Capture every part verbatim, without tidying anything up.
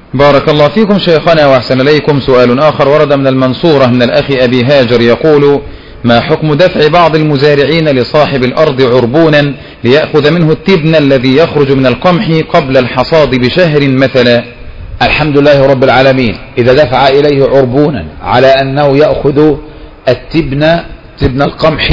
بارك الله فيكم شيخنا وأحسن إليكم. سؤال آخر ورد من المنصورة من الأخ أبي هاجر يقول: ما حكم دفع بعض المزارعين لصاحب الأرض عربونا ليأخذ منه التبن الذي يخرج من القمح قبل الحصاد بشهر مثلا؟ الحمد لله رب العالمين. إذا دفع إليه عربونا على أنه يأخذ التبن تبن القمح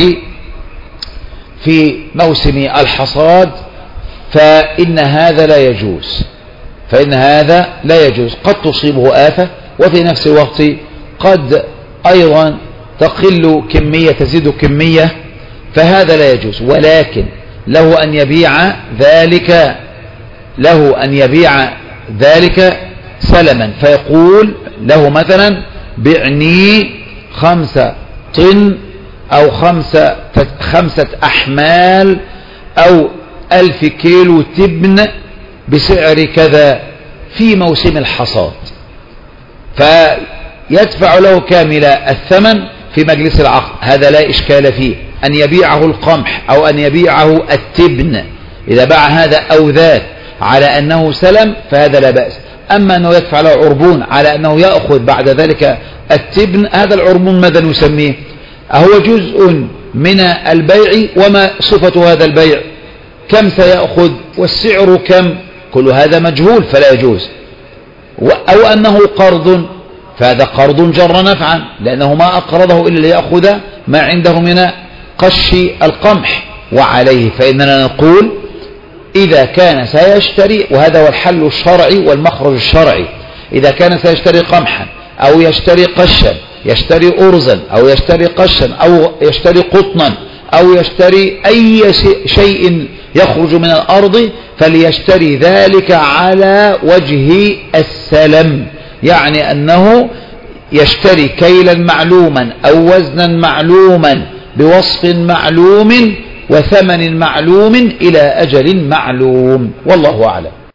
في موسم الحصاد فإن هذا لا يجوز فإن هذا لا يجوز قد تصيبه آفة، وفي نفس الوقت قد أيضا تقل كمية تزيد كمية، فهذا لا يجوز. ولكن له أن يبيع ذلك له أن يبيع ذلك سلما، فيقول له مثلا: بعني خمسة طن أو خمسة, خمسة أحمال أو ألف كيلو تبن بسعر كذا في موسم الحصاد، فيدفع له كامل الثمن في مجلس العقد. هذا لا إشكال فيه، أن يبيعه القمح أو أن يبيعه التبن. إذا باع هذا أو ذاك على أنه سلم فهذا لا بأس. أما أنه يدفع له عربون على أنه يأخذ بعد ذلك التبن، هذا العربون ماذا نسميه؟ أهو جزء من البيع؟ وما صفة هذا البيع؟ كم سيأخذ والسعر كم؟ كل هذا مجهول فلا يجوز. أو أنه قرض، فهذا قرض جر نفعا، لأنه ما أقرضه إلا ليأخذ ما عنده من قش القمح. وعليه فإننا نقول: إذا كان سيشتري، وهذا هو الحل الشرعي والمخرج الشرعي، إذا كان سيشتري قمحا أو يشتري قشا، يشتري أرزا أو يشتري قشا أو يشتري قطنا أو يشتري أي شيء يخرج من الأرض، فليشتري ذلك على وجه السلم، يعني أنه يشتري كيلا معلوما أو وزنا معلوما بوصف معلوم وثمن معلوم إلى أجل معلوم، والله أعلم.